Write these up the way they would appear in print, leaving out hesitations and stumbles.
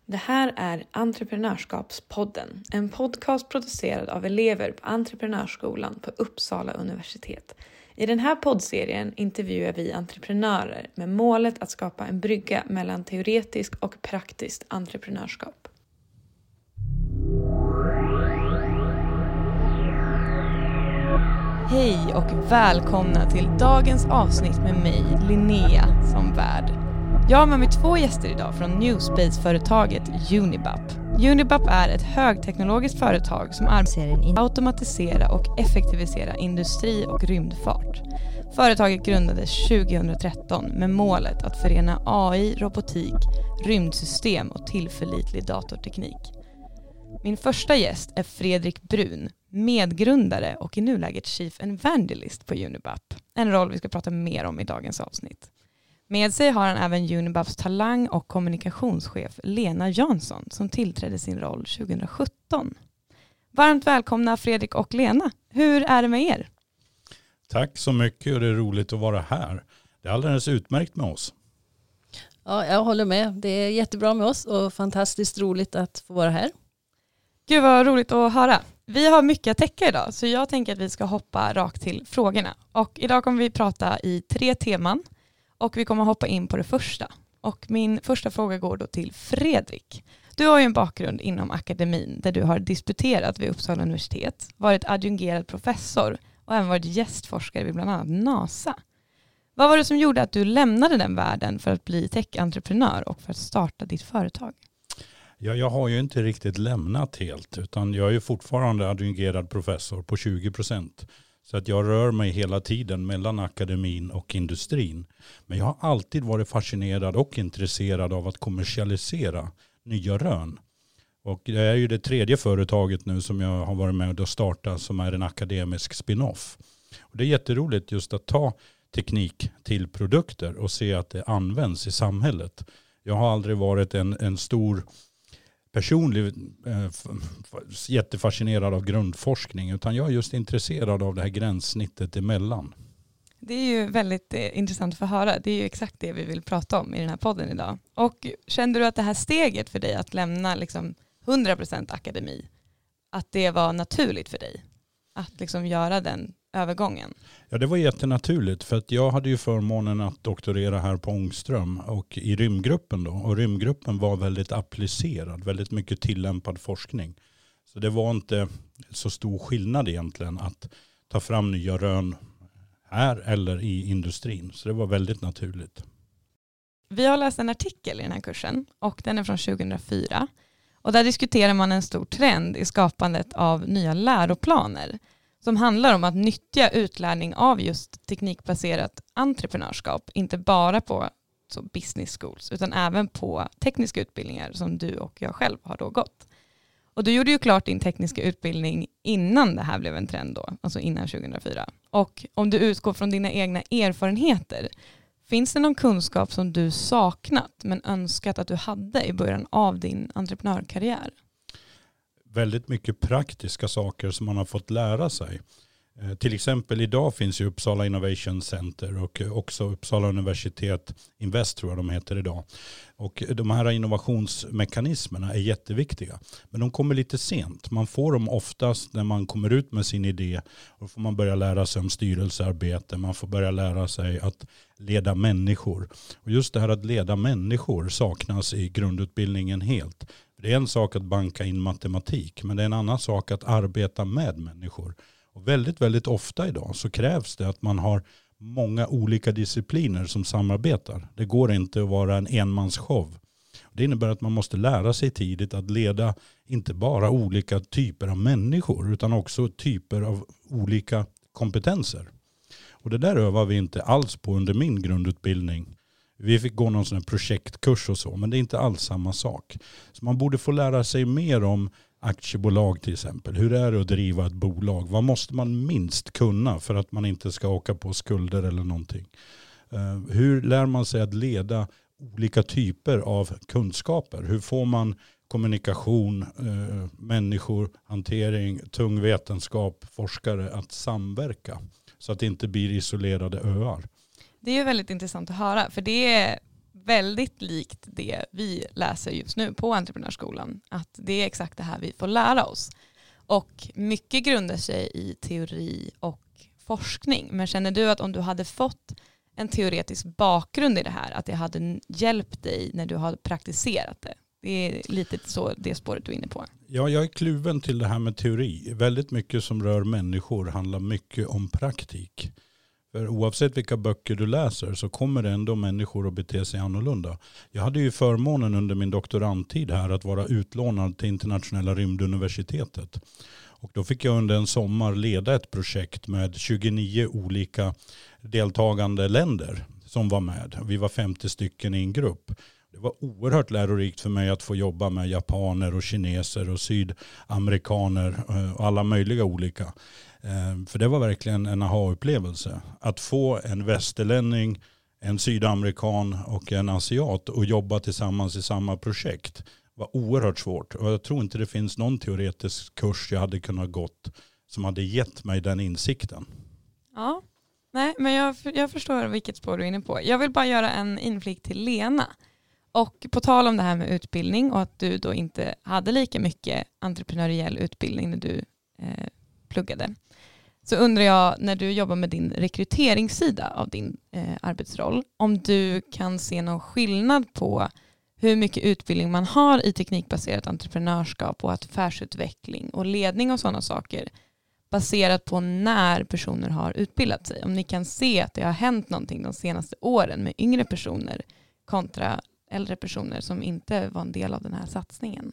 Det här är Entreprenörskapspodden, en podcast producerad av elever på Entreprenörsskolan på Uppsala universitet. I den här poddserien intervjuar vi entreprenörer med målet att skapa en brygga mellan teoretisk och praktiskt entreprenörskap. Hej och välkomna till dagens avsnitt med mig, Linnea, som värd. Jag har med mig 2 gäster idag från Newspace-företaget Unibap. Unibap är ett högteknologiskt företag som arbetar med att automatisera och effektivisera industri och rymdfart. Företaget grundades 2013 med målet att förena AI, robotik, rymdsystem och tillförlitlig datorteknik. Min första gäst är Fredrik Brun, medgrundare och i nuläget Chief Evangelist på Unibap. En roll vi ska prata mer om i dagens avsnitt. Med sig har han även Unibaps talang- och kommunikationschef Lena Jansson som tillträdde sin roll 2017. Varmt välkomna Fredrik och Lena. Hur är det med er? Tack så mycket och det är roligt att vara här. Det är alldeles utmärkt med oss. Ja, jag håller med. Det är jättebra med oss och fantastiskt roligt att få vara här. Gud vad roligt att höra. Vi har mycket att täcka idag så jag tänker att vi ska hoppa rakt till frågorna. Och idag kommer vi prata i 3 teman. Och vi kommer hoppa in på det första. Och min första fråga går då till Fredrik. Du har ju en bakgrund inom akademin där du har disputerat vid Uppsala universitet, varit adjungerad professor och även varit gästforskare vid bland annat NASA. Vad var det som gjorde att du lämnade den världen för att bli tech-entreprenör och för att starta ditt företag? Ja, jag har ju inte riktigt lämnat helt utan jag är ju fortfarande adjungerad professor på 20%. Så att jag rör mig hela tiden mellan akademin och industrin. Men jag har alltid varit fascinerad och intresserad av att kommersialisera nya rön. Och det är ju det 3:e företaget nu som jag har varit med och startat som är en akademisk spin-off. Och det är jätteroligt just att ta teknik till produkter och se att det används i samhället. Jag har aldrig varit en stor personlig jättefascinerad av grundforskning utan jag är just intresserad av det här gränssnittet emellan. Det är ju väldigt intressant att få höra. Det är ju exakt det vi vill prata om i den här podden idag. Och kände du att det här steget för dig att lämna liksom 100% akademi, att det var naturligt för dig att liksom göra den övergången? Ja, det var jättenaturligt för att jag hade ju förmånen att doktorera här på Ångström och i rymdgruppen då. Och rymdgruppen var väldigt applicerad, väldigt mycket tillämpad forskning. Så det var inte så stor skillnad egentligen att ta fram nya rön här eller i industrin. Så det var väldigt naturligt. Vi har läst en artikel i den här kursen och den är från 2004. Och där diskuterar man en stor trend i skapandet av nya läroplaner som handlar om att nyttja utlärning av just teknikbaserat entreprenörskap, inte bara på business schools utan även på tekniska utbildningar som du och jag själv har då gått. Och du gjorde ju klart din tekniska utbildning innan det här blev en trend då, alltså innan 2004. Och om du utgår från dina egna erfarenheter, finns det någon kunskap som du saknat men önskat att du hade i början av din entreprenörkarriär? Väldigt mycket praktiska saker som man har fått lära sig. Till exempel idag finns ju Uppsala Innovation Center och också Uppsala universitet Invest tror jag de heter idag. Och de här innovationsmekanismerna är jätteviktiga. Men de kommer lite sent. Man får dem oftast när man kommer ut med sin idé. Och får man börja lära sig om styrelsearbete. Man får börja lära sig att leda människor. Och just det här att leda människor saknas i grundutbildningen helt. Det är en sak att banka in matematik. Men det är en annan sak att arbeta med människor. Och väldigt, väldigt ofta idag så krävs det att man har många olika discipliner som samarbetar. Det går inte att vara en enmansshow. Det innebär att man måste lära sig tidigt att leda inte bara olika typer av människor utan också typer av olika kompetenser. Och det där övar vi inte alls på under min grundutbildning. Vi fick gå någon sån här projektkurs och så, men det är inte alls samma sak. Så man borde få lära sig mer om aktiebolag till exempel. Hur är det att driva ett bolag? Vad måste man minst kunna för att man inte ska åka på skulder eller någonting? Hur lär man sig att leda olika typer av kunskaper? Hur får man kommunikation, människor, hantering, tung vetenskap, forskare att samverka så att det inte blir isolerade öar? Det är ju väldigt intressant att höra för det är väldigt likt det vi läser just nu på Entreprenörsskolan. Att det är exakt det här vi får lära oss. Och mycket grundar sig i teori och forskning. Men känner du att om du hade fått en teoretisk bakgrund i det här, att det hade hjälpt dig när du har praktiserat det? Det är lite så det spåret du är inne på. Ja, jag är kluven till det här med teori. Väldigt mycket som rör människor handlar mycket om praktik. För oavsett vilka böcker du läser så kommer det ändå människor att bete sig annorlunda. Jag hade ju förmånen under min doktorandtid här att vara utlånad till Internationella rymduniversitetet. Och då fick jag under en sommar leda ett projekt med 29 olika deltagande länder som var med. Vi var 50 stycken i en grupp. Det var oerhört lärorikt för mig att få jobba med japaner och kineser och sydamerikaner och alla möjliga olika. För det var verkligen en aha-upplevelse. Att få en västerlänning, en sydamerikan och en asiat och jobba tillsammans i samma projekt var oerhört svårt. Och jag tror inte det finns någon teoretisk kurs jag hade kunnat gått som hade gett mig den insikten. Ja, nej, men jag förstår vilket spår du är inne på. Jag vill bara göra en inflik till Lena. Och på tal om det här med utbildning och att du då inte hade lika mycket entreprenöriell utbildning när du pluggade. Så undrar jag, när du jobbar med din rekryteringssida av din arbetsroll, om du kan se någon skillnad på hur mycket utbildning man har i teknikbaserat entreprenörskap och affärsutveckling och ledning och sådana saker baserat på när personer har utbildat sig. Om ni kan se att det har hänt någonting de senaste åren med yngre personer kontra äldre personer som inte var en del av den här satsningen.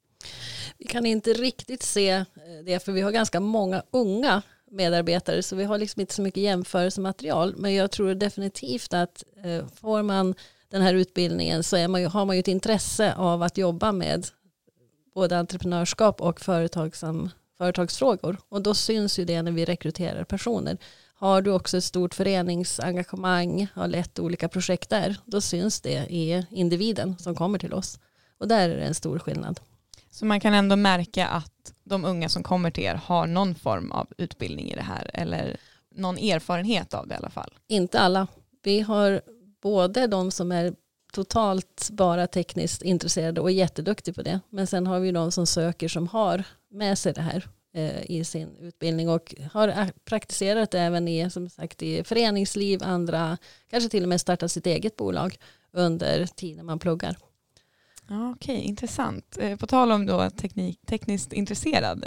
Vi kan inte riktigt se det, för vi har ganska många unga medarbetare, så vi har liksom inte så mycket jämförelsematerial. Men jag tror definitivt att får man den här utbildningen så har man ju ett intresse av att jobba med både entreprenörskap och företagsfrågor. Och då syns ju det när vi rekryterar personer. Har du också ett stort föreningsengagemang, har lett olika projekt där, då syns det i individen som kommer till oss. Och där är det en stor skillnad. Så man kan ändå märka att de unga som kommer till er har någon form av utbildning i det här eller någon erfarenhet av det i alla fall? Inte alla. Vi har både de som är totalt bara tekniskt intresserade och jätteduktiga på det. Men sen har vi de som söker som har med sig det här i sin utbildning och har praktiserat även i, som sagt, i föreningsliv, andra kanske till och med startat sitt eget bolag under tiden man pluggar. Ja, okej, intressant. På tal om då tekniskt intresserad.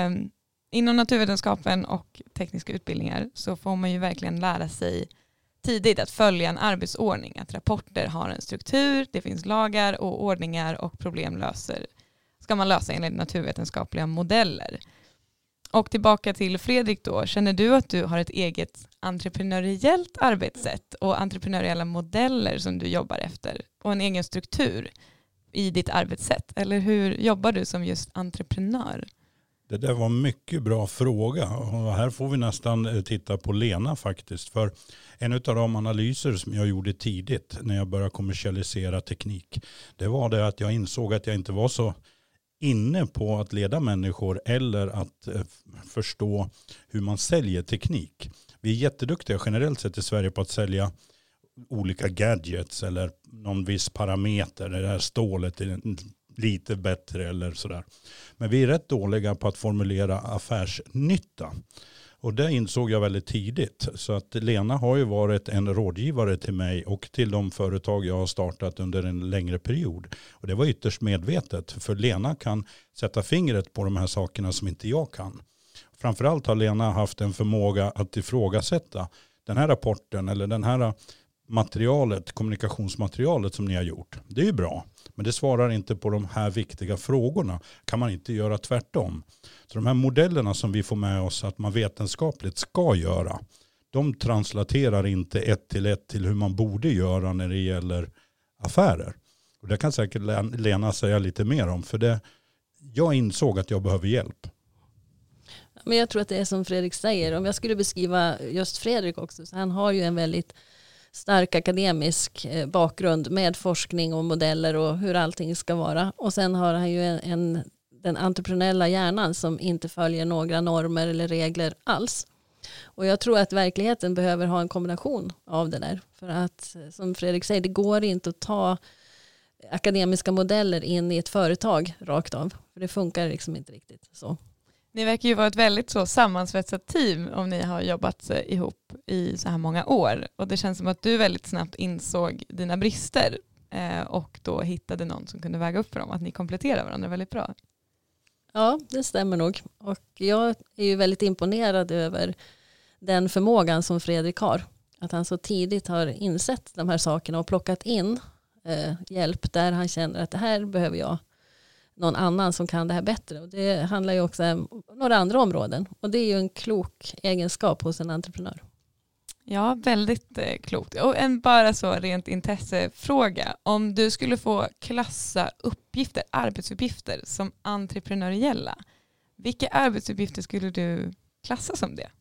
Inom naturvetenskapen och tekniska utbildningar så får man ju verkligen lära sig tidigt att följa en arbetsordning. Att rapporter har en struktur, det finns lagar och ordningar och problem ska man lösa enligt naturvetenskapliga modeller. Och tillbaka till Fredrik då. Känner du att du har ett eget entreprenöriellt arbetssätt och entreprenöriella modeller som du jobbar efter och en egen struktur i ditt arbetssätt? Eller hur jobbar du som just entreprenör? Det där var en mycket bra fråga och här får vi nästan titta på Lena faktiskt. För en av de analyser som jag gjorde tidigt när jag började kommersialisera teknik, det var det att jag insåg att jag inte var så inne på att leda människor eller att förstå hur man säljer teknik. Vi är jätteduktiga generellt sett i Sverige på att sälja olika gadgets eller någon viss parameter. Det här stålet är lite bättre eller sådär. Men vi är rätt dåliga på att formulera affärsnytta. Och det insåg jag väldigt tidigt. Så att Lena har ju varit en rådgivare till mig och till de företag jag har startat under en längre period. Och det var ytterst medvetet. För Lena kan sätta fingret på de här sakerna som inte jag kan. Framförallt har Lena haft en förmåga att ifrågasätta den här rapporten eller den här materialet, kommunikationsmaterialet som ni har gjort. Det är ju bra, men det svarar inte på de här viktiga frågorna. Kan man inte göra tvärtom? Så de här modellerna som vi får med oss att man vetenskapligt ska göra, de translaterar inte 1 till 1 till hur man borde göra när det gäller affärer. Och det kan säkert Lena säga lite mer om, för jag insåg att jag behöver hjälp. Men jag tror att det är som Fredrik säger. Om jag skulle beskriva just Fredrik också, så han har ju en väldigt stark akademisk bakgrund med forskning och modeller och hur allting ska vara. Och sen har han ju den entreprenöriella hjärnan som inte följer några normer eller regler alls. Och jag tror att verkligheten behöver ha en kombination av det där. För att, som Fredrik säger, det går inte att ta akademiska modeller in i ett företag rakt av. För det funkar liksom inte riktigt så. Ni verkar ju vara ett väldigt så sammansvetsat team om ni har jobbat ihop i så här många år. Och det känns som att du väldigt snabbt insåg dina brister och då hittade någon som kunde väga upp för dem. Att ni kompletterar varandra väldigt bra. Ja, det stämmer nog. Och jag är ju väldigt imponerad över den förmågan som Fredrik har. Att han så tidigt har insett de här sakerna och plockat in hjälp där han känner att det här behöver jag någon annan som kan det här bättre. Och det handlar ju också om några andra områden. Och det är ju en klok egenskap hos en entreprenör. Ja, väldigt klokt. Och en bara så rent intressefråga. Om du skulle få klassa arbetsuppgifter som entreprenöriella, vilka arbetsuppgifter skulle du klassa som det?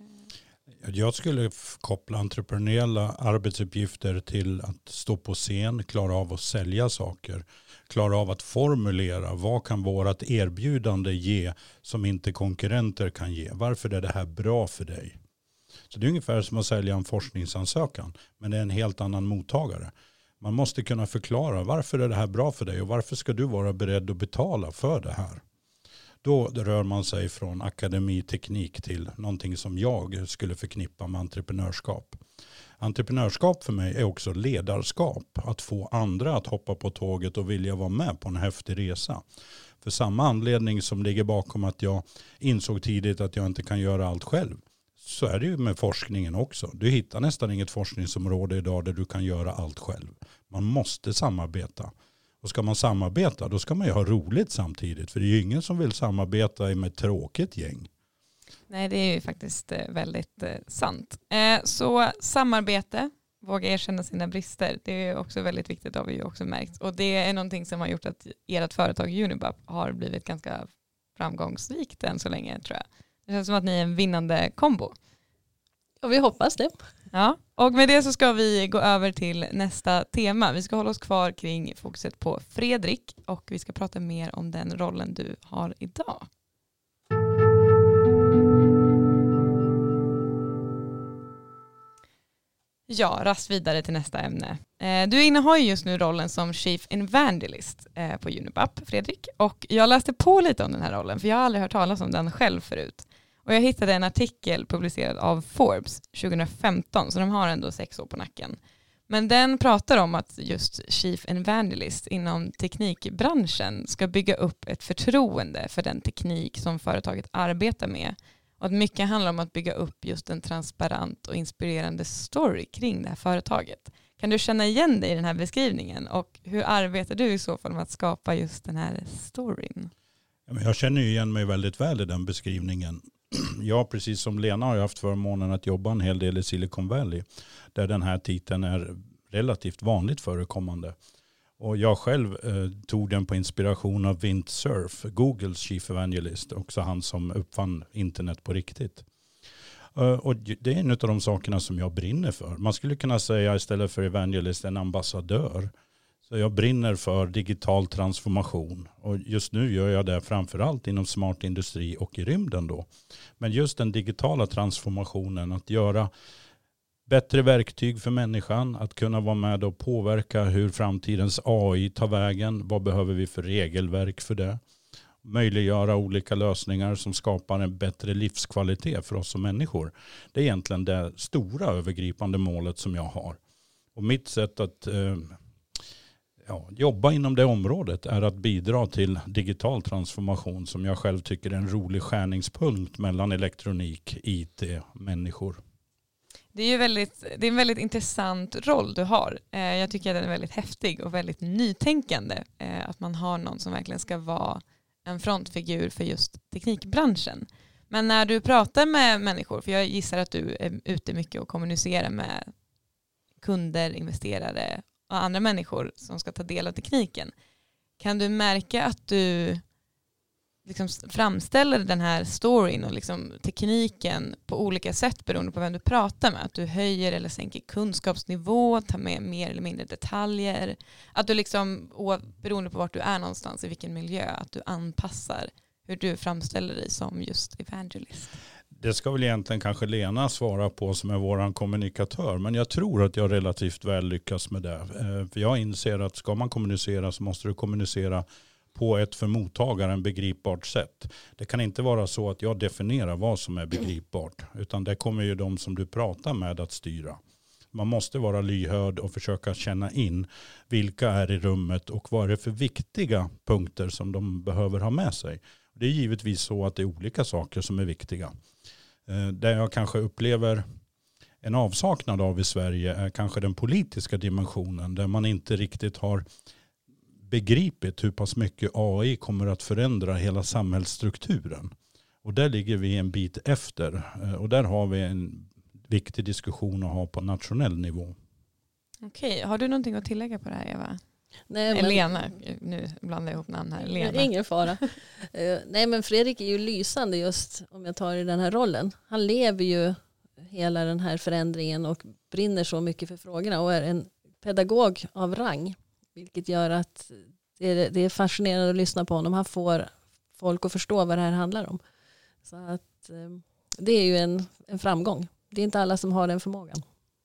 Jag skulle koppla entreprenöriella arbetsuppgifter till att stå på scen, klara av att sälja saker, klara av att formulera vad kan vårt erbjudande ge som inte konkurrenter kan ge. Varför är det här bra för dig? Så det är ungefär som att sälja en forskningsansökan, men det är en helt annan mottagare. Man måste kunna förklara varför är det här bra för dig och varför ska du vara beredd att betala för det här. Då rör man sig från akademiteknik till någonting som jag skulle förknippa med entreprenörskap. Entreprenörskap för mig är också ledarskap. Att få andra att hoppa på tåget och vilja vara med på en häftig resa. För samma anledning som ligger bakom att jag insåg tidigt att jag inte kan göra allt själv. Så är det ju med forskningen också. Du hittar nästan inget forskningsområde idag där du kan göra allt själv. Man måste samarbeta. Och ska man samarbeta, då ska man ju ha roligt samtidigt. För det är ju ingen som vill samarbeta med ett tråkigt gäng. Nej, det är ju faktiskt väldigt sant. Så samarbete, våga erkänna sina brister, det är också väldigt viktigt, har vi ju också märkt. Och det är någonting som har gjort att ert företag Unibap har blivit ganska framgångsrikt än så länge, tror jag. Det känns som att ni är en vinnande kombo. Och vi hoppas det. Ja, och med det så ska vi gå över till nästa tema. Vi ska hålla oss kvar kring fokuset på Fredrik och vi ska prata mer om den rollen du har idag. Ja, rast vidare till nästa ämne. Du innehar just nu rollen som Chief Evangelist på Unibap, Fredrik. Och jag läste på lite om den här rollen, för jag har aldrig hört talas om den själv förut. Och jag hittade en artikel publicerad av Forbes 2015, så de har ändå 6 år på nacken. Men den pratar om att just Chief Evangelist inom teknikbranschen ska bygga upp ett förtroende för den teknik som företaget arbetar med. Och att mycket handlar om att bygga upp just en transparent och inspirerande story kring det här företaget. Kan du känna igen dig i den här beskrivningen? Och hur arbetar du i så fall med att skapa just den här storyn? Jag känner ju igen mig väldigt väl i den beskrivningen. Jag, precis som Lena, har haft förmånen att jobba en hel del i Silicon Valley. Där den här titeln är relativt vanligt förekommande. Och jag själv tog den på inspiration av Vint Cerf, Googles Chief Evangelist. Också han som uppfann internet på riktigt. Och det är en av de sakerna som jag brinner för. Man skulle kunna säga istället för evangelist en ambassadör. Så jag brinner för digital transformation. Och just nu gör jag det framförallt inom smart industri och i rymden då. Men just den digitala transformationen, att göra bättre verktyg för människan, att kunna vara med och påverka hur framtidens AI tar vägen. Vad behöver vi för regelverk för det? Möjliggöra olika lösningar som skapar en bättre livskvalitet för oss som människor. Det är egentligen det stora övergripande målet som jag har. Och mitt sätt att jobba inom det området är att bidra till digital transformation som jag själv tycker är en rolig skärningspunkt mellan elektronik, IT, människor. Det är en väldigt intressant roll du har. Jag tycker att den är väldigt häftig och väldigt nytänkande. Att man har någon som verkligen ska vara en frontfigur för just teknikbranschen. Men när du pratar med människor, för jag gissar att du är ute mycket och kommunicerar med kunder, investerare och andra människor som ska ta del av tekniken. Kan du märka att du liksom framställer den här storyn och liksom tekniken på olika sätt beroende på vem du pratar med? Att du höjer eller sänker kunskapsnivå, tar med mer eller mindre detaljer. Att du liksom, beroende på vart du är någonstans, i vilken miljö, att du anpassar hur du framställer dig som just evangelist. Det ska väl egentligen kanske Lena svara på som är våran kommunikatör. Men jag tror att jag relativt väl lyckas med det. För jag inser att ska man kommunicera så måste du kommunicera på ett för mottagaren begripbart sätt. Det kan inte vara så att jag definierar vad som är begripbart. Utan det kommer ju de som du pratar med att styra. Man måste vara lyhörd och försöka känna in vilka är i rummet och vad är det för viktiga punkter som de behöver ha med sig. Det är givetvis så att det är olika saker som är viktiga. Det jag kanske upplever en avsaknad av i Sverige är kanske den politiska dimensionen där man inte riktigt har begripit hur pass mycket AI kommer att förändra hela samhällsstrukturen. Och där ligger vi en bit efter och där har vi en viktig diskussion att ha på nationell nivå. Okej, har du någonting att tillägga på det här, Eva? Nej, men, Lena, nu blandar jag ihop namn här. Lena. Ingen fara. Nej, men Fredrik är ju lysande just om jag tar i den här rollen. Han lever ju hela den här förändringen och brinner så mycket för frågorna och är en pedagog av rang. Vilket gör att det är fascinerande att lyssna på honom. Han får folk att förstå vad det här handlar om. Så att det är ju en framgång. Det är inte alla som har den förmågan.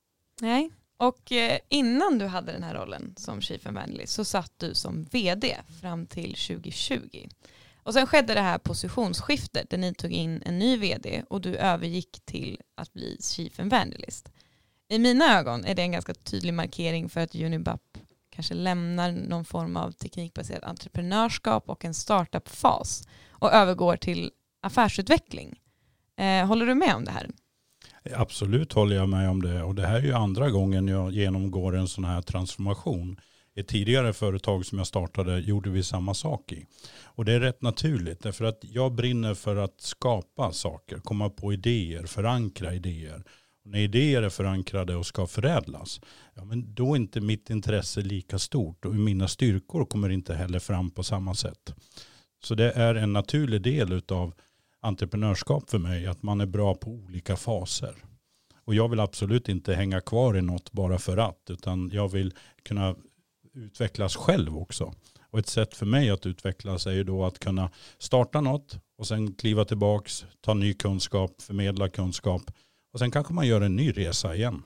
Nej, och innan du hade den här rollen som Chief Evangelist så satt du som vd fram till 2020. Och sen skedde det här positionsskiftet där ni tog in en ny vd och du övergick till att bli Chief Evangelist. I mina ögon är det en ganska tydlig markering för att Unibap kanske lämnar någon form av teknikbaserat entreprenörskap och en startup-fas och övergår till affärsutveckling. Håller du med om det här? Absolut håller jag med om det och det här är ju andra gången jag genomgår en sån här transformation. I ett tidigare företag som jag startade gjorde vi samma sak i. Och det är rätt naturligt därför att jag brinner för att skapa saker, komma på idéer, förankra idéer. Och när idéer är förankrade och ska förädlas, ja, men då är inte mitt intresse lika stort och mina styrkor kommer inte heller fram på samma sätt. Så det är en naturlig del av entreprenörskap för mig att man är bra på olika faser. Och jag vill absolut inte hänga kvar i något bara för att utan jag vill kunna utvecklas själv också. Och ett sätt för mig att utvecklas är ju då att kunna starta något och sen kliva tillbaks, ta ny kunskap, förmedla kunskap och sen kanske man gör en ny resa igen.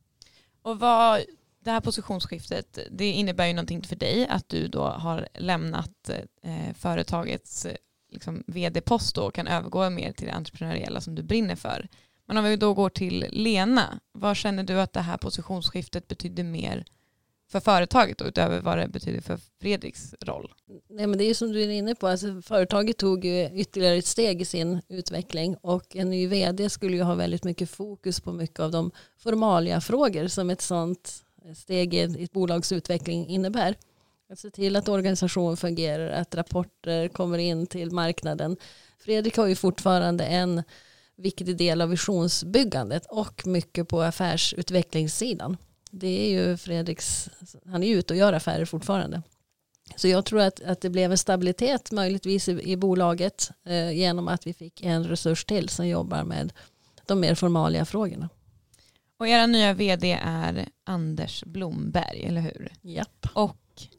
Och det här positionsskiftet, det innebär ju någonting för dig att du då har lämnat företagets liksom vd-post och kan övergå mer till det entreprenöriella som du brinner för. Men om vi då går till Lena, vad känner du att det här positionsskiftet betyder mer för företaget då, utöver vad det betyder för Fredriks roll? Nej, men det är ju som du är inne på, alltså, företaget tog ju ytterligare ett steg i sin utveckling och en ny vd skulle ju ha väldigt mycket fokus på mycket av de formalia frågor som ett sånt steg i ett bolags utveckling innebär. Att se till att organisationen fungerar, att rapporter kommer in till marknaden. Fredrik har ju fortfarande en viktig del av visionsbyggandet och mycket på affärsutvecklingssidan. Det är ju han är ju ute och gör affärer fortfarande. Så jag tror att det blev en stabilitet möjligtvis i bolaget genom att vi fick en resurs till som jobbar med de mer formalia frågorna. Och era nya vd är Anders Blomberg, eller hur? Japp. Och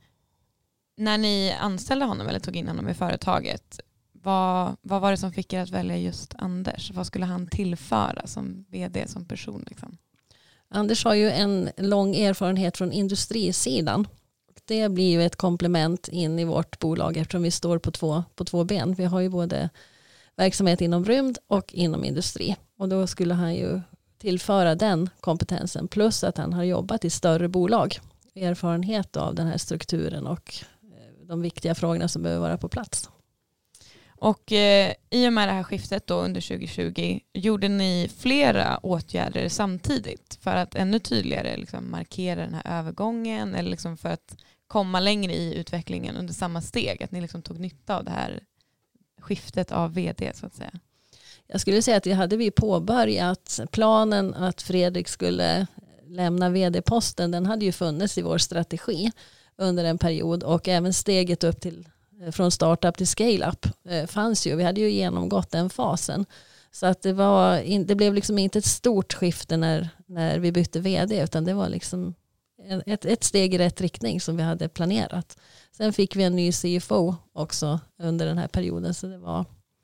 när ni anställde honom eller tog in honom i företaget, vad var det som fick er att välja just Anders? Vad skulle han tillföra som vd, som person? Liksom? Anders har ju en lång erfarenhet från industrisidan. Det blir ju ett komplement in i vårt bolag eftersom vi står på två ben. Vi har ju både verksamhet inom rymd och inom industri. Och då skulle han ju tillföra den kompetensen plus att han har jobbat i större bolag. Erfarenhet av den här strukturen och de viktiga frågorna som behöver vara på plats. Och i och med det här skiftet då under 2020 gjorde ni flera åtgärder samtidigt för att ännu tydligare liksom markera den här övergången eller liksom för att komma längre i utvecklingen under samma steg, att ni liksom tog nytta av det här skiftet av vd så att säga. Jag skulle säga att det hade vi påbörjat. Planen att Fredrik skulle lämna vd-posten, den hade ju funnits i vår strategi under en period och även steget upp till från startup till scale-up fanns ju. Vi hade ju genomgått den fasen. Så att det blev liksom inte ett stort skifte när vi bytte vd utan det var liksom ett steg i rätt riktning som vi hade planerat. Sen fick vi en ny CFO också under den här perioden så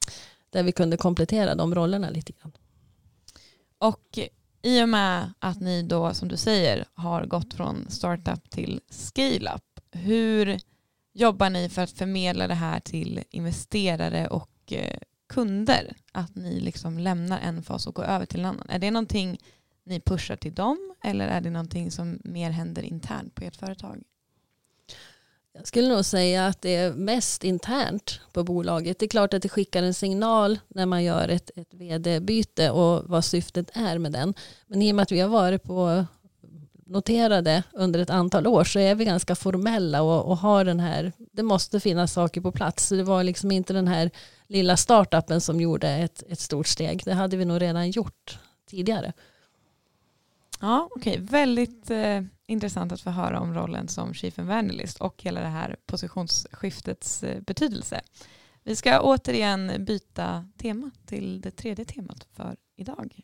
där vi kunde komplettera de rollerna lite grann. Och i och med att ni då, som du säger, har gått från startup till scale-up, hur jobbar ni för att förmedla det här till investerare och kunder? Att ni liksom lämnar en fas och går över till en annan. Är det någonting ni pushar till dem eller är det någonting som mer händer internt på ert företag? Jag skulle nog säga att det är mest internt på bolaget. Det är klart att det skickar en signal när man gör ett vd-byte och vad syftet är med den. Men i och med att vi har varit på noterade under ett antal år så är vi ganska formella och har den här, det måste finnas saker på plats. Så det var liksom inte den här lilla startupen som gjorde ett stort steg. Det hade vi nog redan gjort tidigare. Ja, okej. Väldigt intressant att få höra om rollen som Chief Evangelist och hela det här positionsskiftets betydelse. Vi ska återigen byta tema till det tredje temat för idag.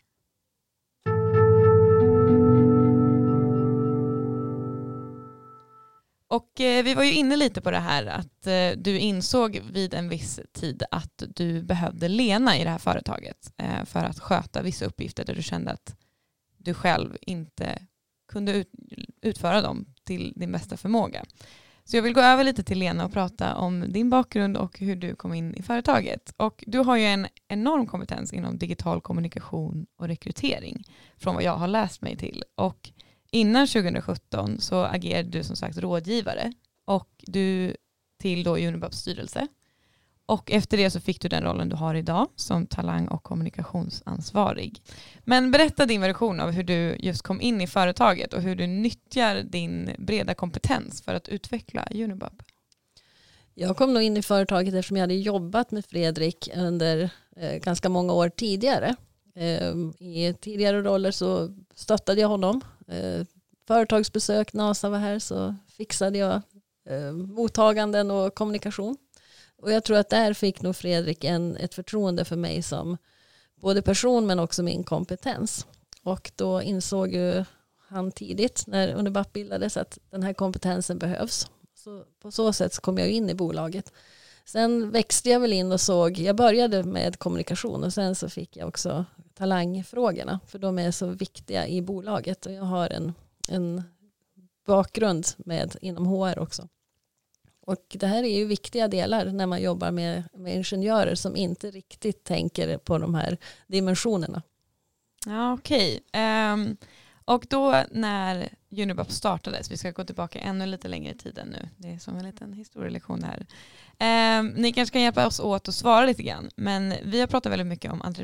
Och vi var ju inne lite på det här att du insåg vid en viss tid att du behövde Lena i det här företaget för att sköta vissa uppgifter där du kände att du själv inte kunde utföra dem till din bästa förmåga. Så jag vill gå över lite till Lena och prata om din bakgrund och hur du kom in i företaget. Och du har ju en enorm kompetens inom digital kommunikation och rekrytering från vad jag har läst mig till. Och innan 2017 så agerade du som sagt rådgivare och du till då Unibaps styrelse. Och efter det så fick du den rollen du har idag som talang- och kommunikationsansvarig. Men berätta din version av hur du just kom in i företaget och hur du nyttjar din breda kompetens för att utveckla Unibap. Jag kom nog in i företaget eftersom jag hade jobbat med Fredrik under ganska många år tidigare. I tidigare roller så stöttade jag honom. Företagsbesök, NASA var här, så fixade jag mottaganden och kommunikation. Och jag tror att där fick nog Fredrik ett förtroende för mig som både person men också min kompetens. Och då insåg ju han tidigt när Unibap bildades att den här kompetensen behövs. Så på så sätt så kom jag in i bolaget. Sen växte jag väl in och jag började med kommunikation och sen så fick jag också talangfrågorna. För de är så viktiga i bolaget och jag har en bakgrund inom HR också. Och det här är ju viktiga delar när man jobbar med ingenjörer som inte riktigt tänker på de här dimensionerna. Ja, okej. Och då när Unibap startades, vi ska gå tillbaka ännu lite längre i tiden nu. Det är som en liten historielektion här. Ni kanske kan hjälpa oss åt att svara lite grann. Men vi har pratat väldigt mycket om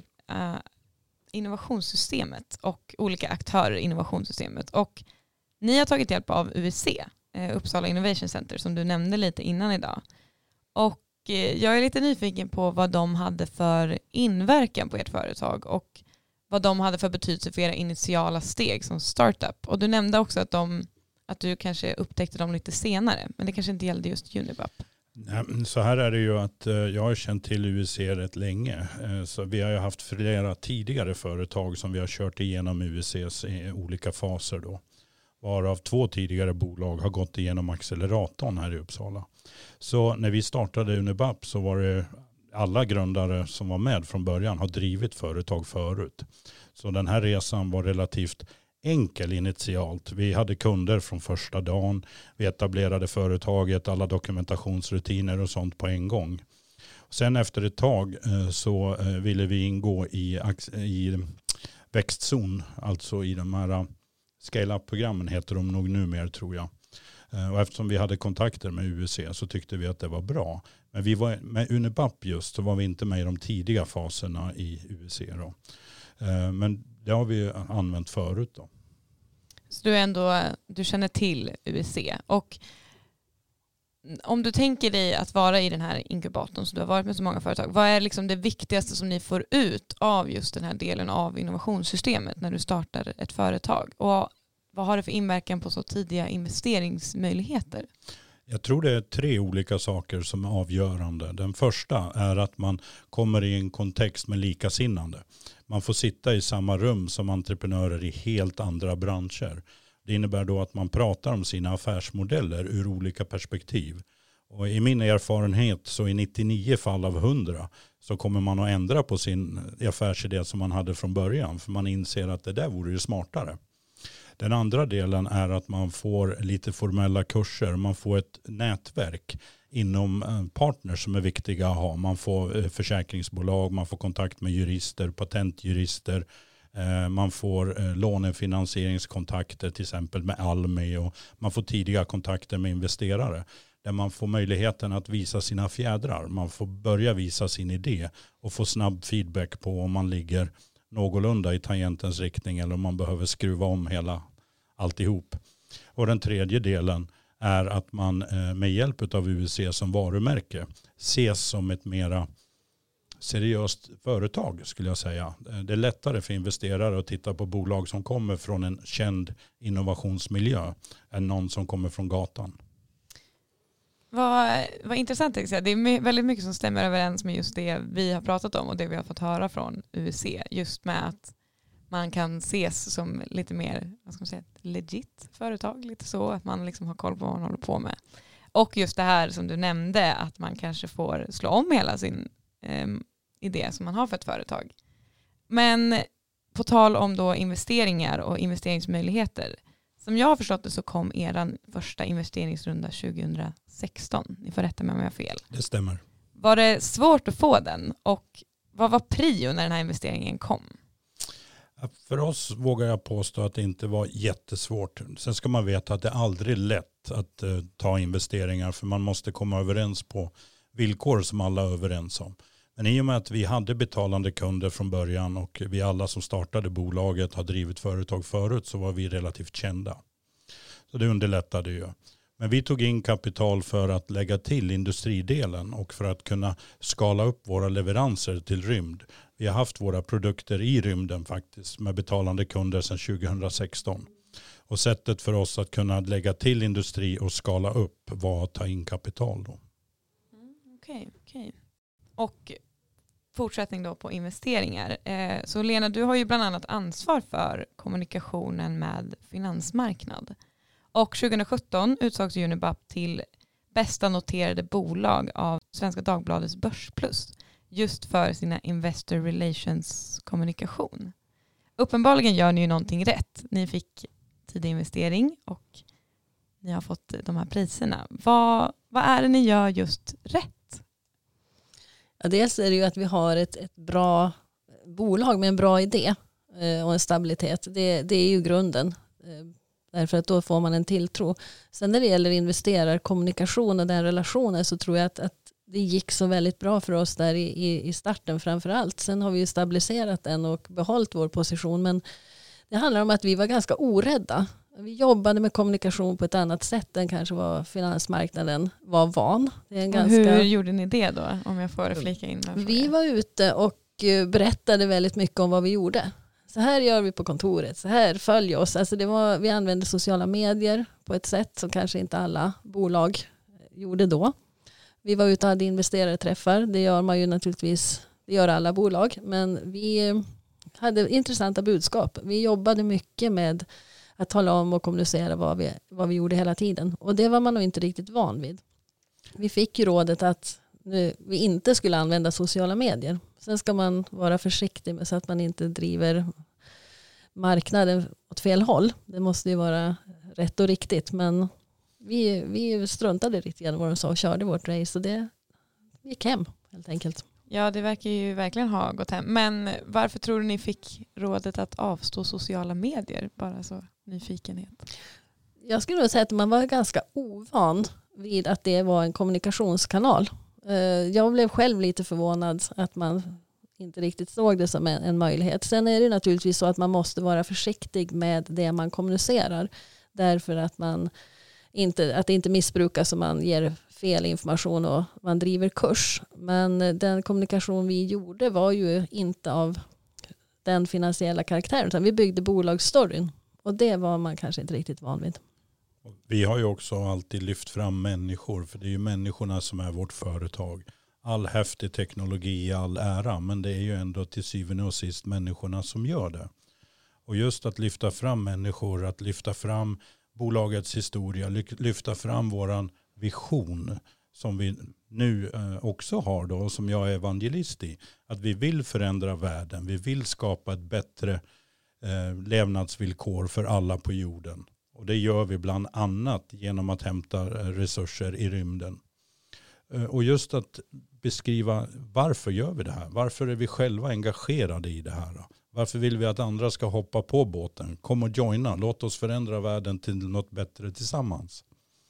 innovationssystemet och olika aktörer i innovationssystemet. Och ni har tagit hjälp av UIC, Uppsala Innovation Center, som du nämnde lite innan idag. Och jag är lite nyfiken på vad de hade för inverkan på ert företag och vad de hade för betydelse för era initiala steg som startup. Och du nämnde också att du kanske upptäckte dem lite senare, men det kanske inte gällde just Unibap. Nej, så här är det ju att jag har känt till UIC rätt länge. Så vi har ju haft flera tidigare företag som vi har kört igenom UICs olika faser då. Varav 2 tidigare bolag har gått igenom acceleratorn här i Uppsala. Så när vi startade Unibap så var det alla grundare som var med från början har drivit företag förut. Så den här resan var relativt enkel initialt. Vi hade kunder från första dagen. Vi etablerade företaget, alla dokumentationsrutiner och sånt på en gång. Sen efter ett tag så ville vi ingå i växtzon, alltså i de här scale-up-programmen heter de nog numera tror jag. Och eftersom vi hade kontakter med UIC så tyckte vi att det var bra. Men vi var med Unibap just så var vi inte med i de tidiga faserna i UIC då. Men det har vi använt förut då. Så du känner till UIC. Och om du tänker dig att vara i den här inkubatorn så du har varit med så många företag. Vad är liksom det viktigaste som ni får ut av just den här delen av innovationssystemet när du startar ett företag? Och vad har det för inverkan på så tidiga investeringsmöjligheter? Jag tror det är 3 olika saker som är avgörande. Den första är att man kommer i en kontext med likasinnande. Man får sitta i samma rum som entreprenörer i helt andra branscher. Det innebär då att man pratar om sina affärsmodeller ur olika perspektiv. Och i min erfarenhet så i 99 fall av 100 så kommer man att ändra på sin affärsidé som man hade från början. För man inser att det där vore ju smartare. Den andra delen är att man får lite formella kurser. Man får ett nätverk inom partners som är viktiga att ha. Man får försäkringsbolag, man får kontakt med jurister, patentjurister. Man får lånefinansieringskontakter till exempel med Almi och man får tidiga kontakter med investerare. Där man får möjligheten att visa sina fjädrar. Man får börja visa sin idé och få snabb feedback på om man ligger någorlunda i tangentens riktning eller om man behöver skruva om alltihop. Och den tredje delen är att man med hjälp av UVC som varumärke ses som ett mera seriöst företag skulle jag säga. Det är lättare för investerare att titta på bolag som kommer från en känd innovationsmiljö än någon som kommer från gatan. Vad intressant. Det är väldigt mycket som stämmer överens med just det vi har pratat om och det vi har fått höra från UVC. Just med att man kan ses som lite mer, vad ska man säga, legit företag. Lite så att man liksom har koll på vad man håller på med. Och just det här som du nämnde att man kanske får slå om hela sin idé som man har för ett företag. Men på tal om då investeringar och investeringsmöjligheter. Som jag har förstått det så kom er första investeringsrunda 2016. Ni får rätta mig om jag har fel. Det stämmer. Var det svårt att få den? Och vad var prio när den här investeringen kom? För oss vågar jag påstå att det inte var jättesvårt. Sen ska man veta att det är aldrig lätt att ta investeringar för man måste komma överens på villkor som alla är överens om. Men i och med att vi hade betalande kunder från början och vi alla som startade bolaget har drivit företag förut så var vi relativt kända. Så det underlättade ju. Men vi tog in kapital för att lägga till industridelen och för att kunna skala upp våra leveranser till rymd. Vi har haft våra produkter i rymden faktiskt med betalande kunder sedan 2016. Och sättet för oss att kunna lägga till industri och skala upp var att ta in kapital då. Okej. Och fortsättning då på investeringar. Så Lena, du har ju bland annat ansvar för kommunikationen med finansmarknad. Och 2017 utsågs Unibap till bästa noterade bolag av Svenska Dagbladets Börsplus just för sina investor relations kommunikation. Uppenbarligen gör ni ju någonting rätt. Ni fick tidig investering och ni har fått de här priserna. Vad är det ni gör just rätt? Ja, dels är det ju att vi har ett bra bolag med en bra idé och en stabilitet. Det är ju grunden. Därför att då får man en tilltro. Sen när det gäller investerarkommunikation och den relationen så tror jag att det gick så väldigt bra för oss där i starten framför allt. Sen har vi ju stabiliserat den och behållit vår position. Men det handlar om att vi var ganska orädda. Vi jobbade med kommunikation på ett annat sätt än kanske vad finansmarknaden var van. Det är en hur gjorde ni det då? Om jag får flika in. Vi var ute och berättade väldigt mycket om vad vi gjorde. Så här gör vi på kontoret. Så här följ oss. Alltså vi använde sociala medier på ett sätt som kanske inte alla bolag gjorde då. Vi var ute och hade investerareträffar. Det gör man ju naturligtvis. Det gör alla bolag. Men vi hade intressanta budskap. Vi jobbade mycket med att tala om och kommunicera vad vi gjorde hela tiden. Och det var man nog inte riktigt van vid. Vi fick ju rådet att vi inte skulle använda sociala medier. Sen ska man vara försiktig med så att man inte driver marknaden åt fel håll. Det måste ju vara rätt och riktigt. Men vi struntade riktigt grann vad de sa och körde vårt race. Och det gick hem helt enkelt. Ja, det verkar ju verkligen ha gått hem. Men varför tror du ni fick rådet att avstå sociala medier? Bara så nyfikenhet. Jag skulle nog säga att man var ganska ovan vid att det var en kommunikationskanal. Jag blev själv lite förvånad att man inte riktigt såg det som en möjlighet. Sen är det naturligtvis så att man måste vara försiktig med det man kommunicerar. Därför att det inte missbrukas om man ger fel information och man driver kurs. Men den kommunikation vi gjorde var ju inte av den finansiella karaktären. Utan vi byggde bolagsstoryn. Och det var man kanske inte riktigt van vid. Vi har ju också alltid lyft fram människor. För det är ju människorna som är vårt företag. All häftig teknologi, all ära. Men det är ju ändå till syvende och sist människorna som gör det. Och just att lyfta fram människor. Att lyfta fram bolagets historia. Lyfta fram våran vision. som vi nu också har då, och som jag är evangelist i. Att vi vill förändra världen, vi vill skapa ett bättre levnadsvillkor för alla på jorden. Och det gör vi bland annat genom att hämta resurser i rymden. Och just att beskriva varför gör vi det här? Varför är vi själva engagerade i det här? Varför vill vi att andra ska hoppa på båten? Kom och joina, låt oss förändra världen till något bättre tillsammans.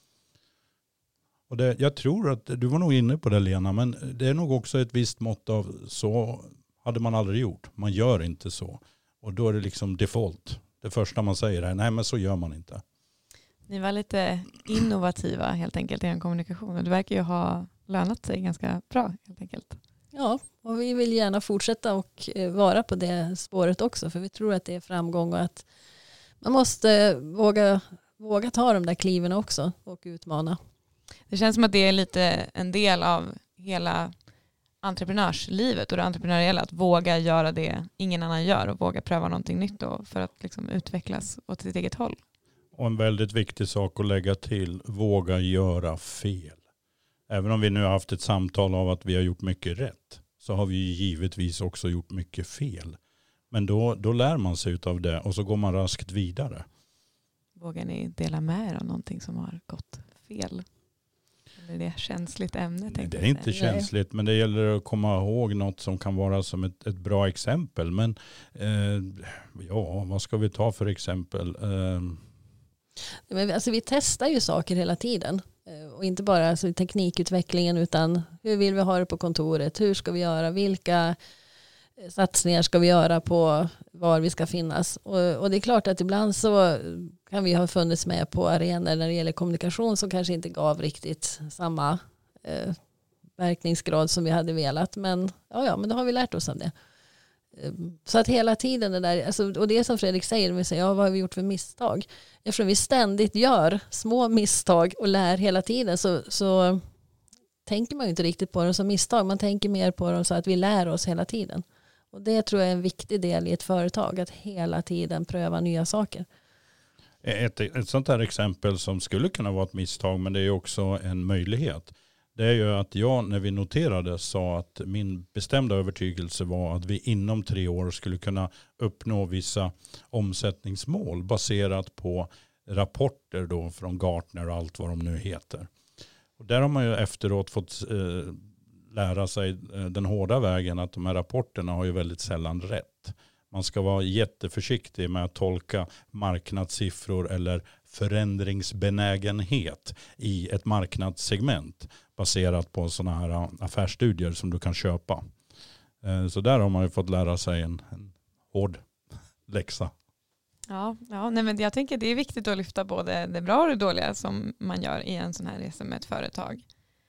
Och jag tror att du var nog inne på det, Lena, men det är nog också ett visst mått av så hade man aldrig gjort. Man gör inte så. Och då är det liksom default. Det första man säger är nej, men så gör man inte. Ni var lite innovativa helt enkelt i er kommunikation. Och det verkar ju ha lönat sig ganska bra helt enkelt. Ja, och vi vill gärna fortsätta och vara på det spåret också. För vi tror att det är framgång och att man måste våga ta de där kliven också och utmana. Det känns som att det är lite en del av hela entreprenörslivet och det entreprenöriella, att våga göra det ingen annan gör och våga pröva någonting nytt då för att liksom utvecklas åt sitt eget håll. Och en väldigt viktig sak att lägga till, våga göra fel. Även om vi nu har haft ett samtal av att vi har gjort mycket rätt, så har vi givetvis också gjort mycket fel. Men då lär man sig av det och så går man raskt vidare. Vågar ni dela med er av någonting som har gått fel? Eller är det känsligt ämne? Det är inte känsligt, men det gäller att komma ihåg något som kan vara som ett bra exempel. Men vad ska vi ta för exempel? Alltså, vi testar ju saker hela tiden. Och inte bara alltså, i teknikutvecklingen, utan hur vill vi ha det på kontoret? Hur ska vi göra? Vilka satsningar ska vi göra på var vi ska finnas? Och det är klart att ibland så kan vi ha funnits med på arenor när det gäller kommunikation som kanske inte gav riktigt samma verkningsgrad som vi hade velat. Men men då har vi lärt oss av det. Så att hela tiden det där, alltså, och det som Fredrik säger, vi säger, vad har vi gjort för misstag? Eftersom vi ständigt gör små misstag och lär hela tiden så tänker man ju inte riktigt på dem som misstag. Man tänker mer på dem så att vi lär oss hela tiden. Och det tror jag är en viktig del i ett företag, att hela tiden pröva nya saker. Ett sånt här exempel som skulle kunna vara ett misstag, men det är också en möjlighet. Det är ju att jag, när vi noterade, sa att min bestämda övertygelse var att vi inom 3 år skulle kunna uppnå vissa omsättningsmål baserat på rapporter då från Gartner och allt vad de nu heter. Och där har man ju efteråt fått lära sig den hårda vägen att de här rapporterna har ju väldigt sällan rätt. Man ska vara jätteförsiktig med att tolka marknadssiffror eller förändringsbenägenhet i ett marknadssegment baserat på sådana här affärsstudier som du kan köpa. Så där har man ju fått lära sig en hård läxa. Nej, men jag tänker att det är viktigt att lyfta både det bra och det dåliga som man gör i en sån här resa med ett företag.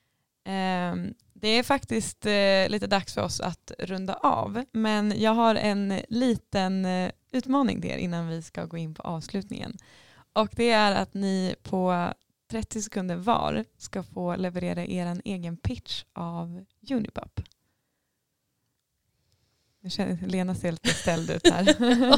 Det är faktiskt lite dags för oss att runda av, men jag har en liten utmaning till er innan vi ska gå in på avslutningen. Och det är att ni på 30 sekunder var ska få leverera er egen pitch av Unibap. Jag känner Lena ser lite ställd ut här.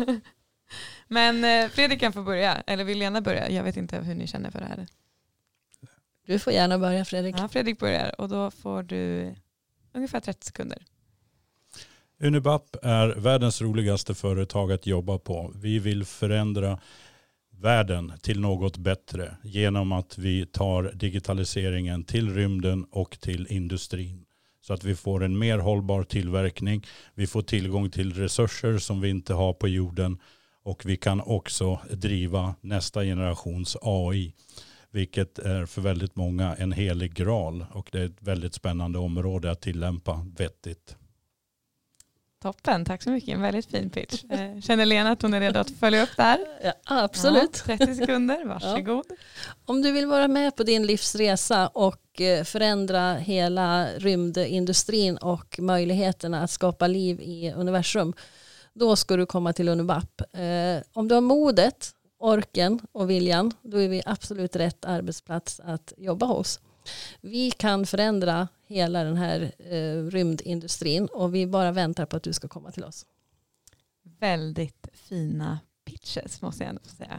Men Fredrik kan få börja, eller vill Lena börja? Jag vet inte hur ni känner för det här. Du får gärna börja, Fredrik. Ja, Fredrik börjar och då får du ungefär 30 sekunder. Unibap är världens roligaste företag att jobba på. Vi vill förändra världen till något bättre genom att vi tar digitaliseringen till rymden och till industrin. Så att vi får en mer hållbar tillverkning. Vi får tillgång till resurser som vi inte har på jorden. Och vi kan också driva nästa generations AI. Vilket är för väldigt många en helig graal. Och det är ett väldigt spännande område att tillämpa vettigt. Toppen, tack så mycket. En väldigt fin pitch. Känner Lena att hon är redo att följa upp där? Ja, absolut. Ja, 30 sekunder, varsågod. Ja. Om du vill vara med på din livsresa och förändra hela rymdindustrin och möjligheterna att skapa liv i universum, då ska du komma till Unibap. Om du har modet, orken och viljan, då är vi absolut rätt arbetsplats att jobba hos. Vi kan förändra hela den här rymdindustrin och vi bara väntar på att du ska komma till oss. Väldigt fina pitches måste jag ändå få säga.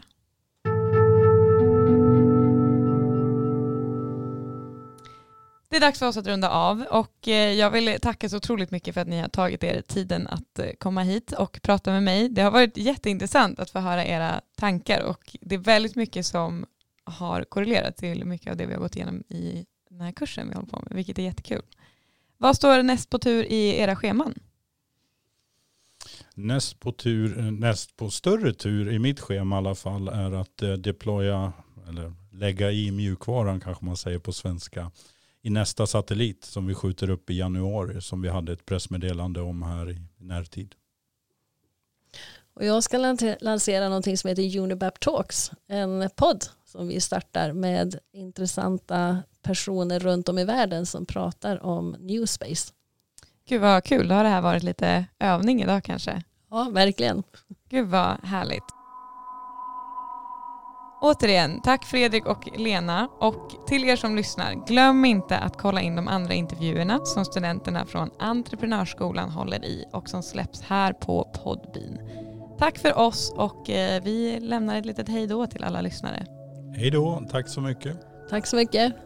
Det är dags för oss att runda av och jag vill tacka så otroligt mycket för att ni har tagit er tiden att komma hit och prata med mig. Det har varit jätteintressant att få höra era tankar och det är väldigt mycket som har korrelerat till mycket av det vi har gått igenom i den här kursen vi håller på med, vilket är jättekul. Vad står näst på tur i era scheman? Näst på större tur i mitt schema i alla fall är att deploya eller lägga i mjukvaran kanske man säger på svenska i nästa satellit som vi skjuter upp i januari som vi hade ett pressmeddelande om här i närtid. Och jag ska lansera någonting som heter Unibap Talks, en podd som vi startar med intressanta personer runt om i världen som pratar om New Space. Gud vad kul, då har det här varit lite övning idag kanske. Ja, verkligen. Gud vad härligt. Återigen, tack Fredrik och Lena och till er som lyssnar, glöm inte att kolla in de andra intervjuerna som studenterna från Entreprenörsskolan håller i och som släpps här på Podbean. Tack för oss och vi lämnar ett litet hejdå till alla lyssnare. Hejdå, tack så mycket. Tack så mycket.